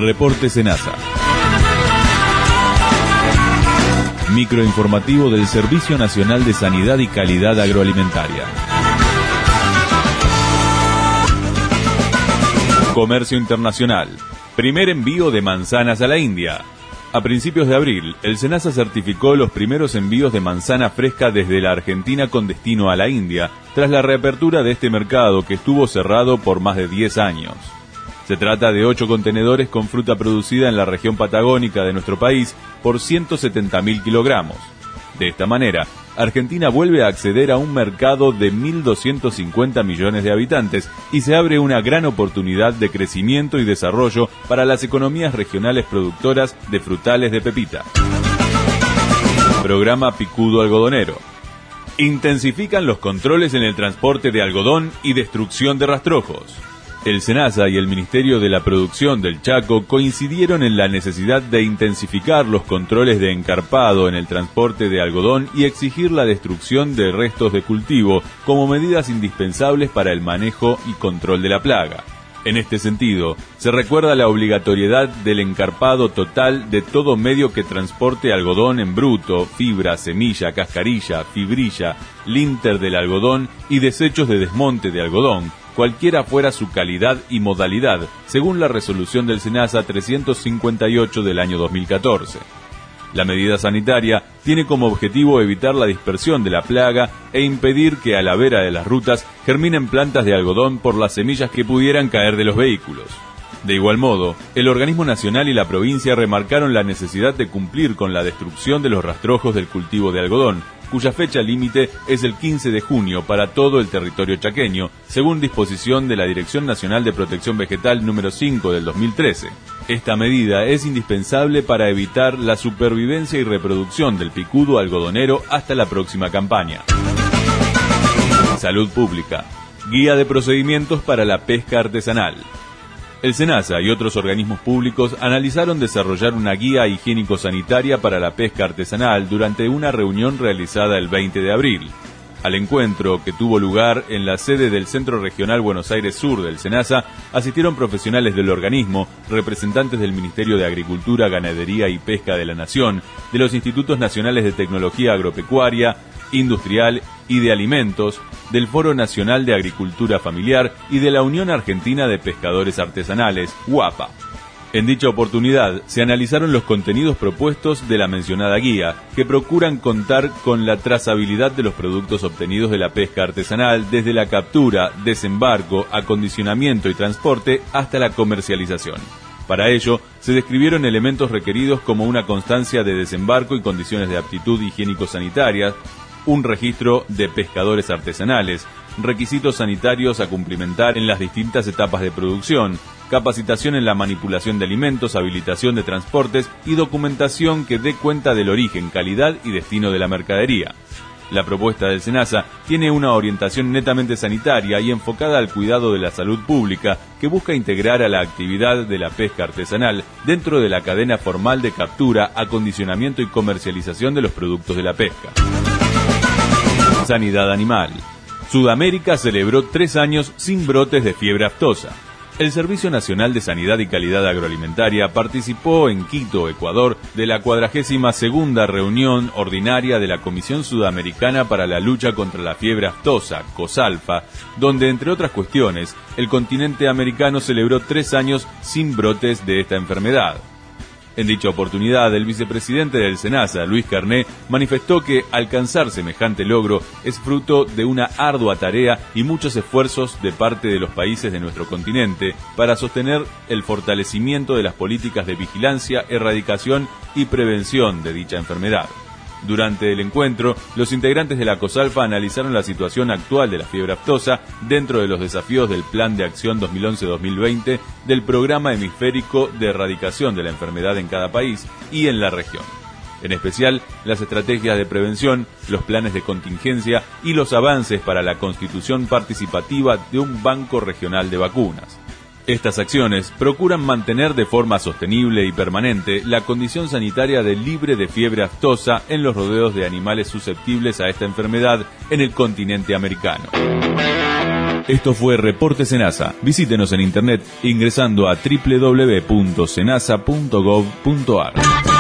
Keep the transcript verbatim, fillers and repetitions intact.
Reporte Senasa. Microinformativo del Servicio Nacional de Sanidad y Calidad Agroalimentaria. Comercio internacional. Primer envío de manzanas a la India. A principios de abril, el Senasa certificó los primeros envíos de manzana fresca desde la Argentina con destino a la India, tras la reapertura de este mercado que estuvo cerrado por más de diez años. Se trata de ocho contenedores con fruta producida en la región patagónica de nuestro país por ciento setenta mil kilogramos. De esta manera, Argentina vuelve a acceder a un mercado de mil doscientos cincuenta millones de habitantes y se abre una gran oportunidad de crecimiento y desarrollo para las economías regionales productoras de frutales de pepita. Programa Picudo Algodonero. Intensifican los controles en el transporte de algodón y destrucción de rastrojos. El Senasa y el Ministerio de la Producción del Chaco coincidieron en la necesidad de intensificar los controles de encarpado en el transporte de algodón y exigir la destrucción de restos de cultivo como medidas indispensables para el manejo y control de la plaga. En este sentido, se recuerda la obligatoriedad del encarpado total de todo medio que transporte algodón en bruto, fibra, semilla, cascarilla, fibrilla, linter del algodón y desechos de desmonte de algodón, cualquiera fuera su calidad y modalidad, según la resolución del Senasa trescientos cincuenta y ocho del año dos mil catorce. La medida sanitaria tiene como objetivo evitar la dispersión de la plaga e impedir que a la vera de las rutas germinen plantas de algodón por las semillas que pudieran caer de los vehículos. De igual modo, el organismo nacional y la provincia remarcaron la necesidad de cumplir con la destrucción de los rastrojos del cultivo de algodón, cuya fecha límite es el quince de junio para todo el territorio chaqueño, según disposición de la Dirección Nacional de Protección Vegetal número cinco del dos mil trece. Esta medida es indispensable para evitar la supervivencia y reproducción del picudo algodonero hasta la próxima campaña. Salud Pública. Guía de procedimientos para la pesca artesanal. El Senasa y otros organismos públicos analizaron desarrollar una guía higiénico-sanitaria para la pesca artesanal durante una reunión realizada el veinte de abril. Al encuentro, que tuvo lugar en la sede del Centro Regional Buenos Aires Sur del Senasa, asistieron profesionales del organismo, representantes del Ministerio de Agricultura, Ganadería y Pesca de la Nación, de los Institutos Nacionales de Tecnología Agropecuaria, Industrial y de Alimentos, del Foro Nacional de Agricultura Familiar y de la Unión Argentina de Pescadores Artesanales, UAPA. En dicha oportunidad se analizaron los contenidos propuestos de la mencionada guía, que procuran contar con la trazabilidad de los productos obtenidos de la pesca artesanal desde la captura, desembarco, acondicionamiento y transporte hasta la comercialización. Para ello, se describieron elementos requeridos como una constancia de desembarco y condiciones de aptitud higiénico-sanitarias, un registro de pescadores artesanales, requisitos sanitarios a cumplimentar en las distintas etapas de producción, capacitación en la manipulación de alimentos, habilitación de transportes y documentación que dé cuenta del origen, calidad y destino de la mercadería. La propuesta del Senasa tiene una orientación netamente sanitaria y enfocada al cuidado de la salud pública que busca integrar a la actividad de la pesca artesanal dentro de la cadena formal de captura, acondicionamiento y comercialización de los productos de la pesca. Sanidad animal. Sudamérica celebró tres años sin brotes de fiebre aftosa. El Servicio Nacional de Sanidad y Calidad Agroalimentaria participó en Quito, Ecuador, de la cuadragésima segunda reunión ordinaria de la Comisión Sudamericana para la Lucha contra la Fiebre Aftosa, COSALFA, donde, entre otras cuestiones, el continente americano celebró tres años sin brotes de esta enfermedad. En dicha oportunidad, el vicepresidente del Senasa, Luis Carné, manifestó que alcanzar semejante logro es fruto de una ardua tarea y muchos esfuerzos de parte de los países de nuestro continente para sostener el fortalecimiento de las políticas de vigilancia, erradicación y prevención de dicha enfermedad. Durante el encuentro, los integrantes de la COSALFA analizaron la situación actual de la fiebre aftosa dentro de los desafíos del Plan de Acción dos mil once a dos mil veinte del Programa Hemisférico de Erradicación de la Enfermedad en cada país y en la región. En especial, las estrategias de prevención, los planes de contingencia y los avances para la constitución participativa de un banco regional de vacunas. Estas acciones procuran mantener de forma sostenible y permanente la condición sanitaria de libre de fiebre aftosa en los rodeos de animales susceptibles a esta enfermedad en el continente americano. Esto fue Reporte Senasa. Visítenos en internet ingresando a doble u doble u doble u punto senasa punto gov punto ar.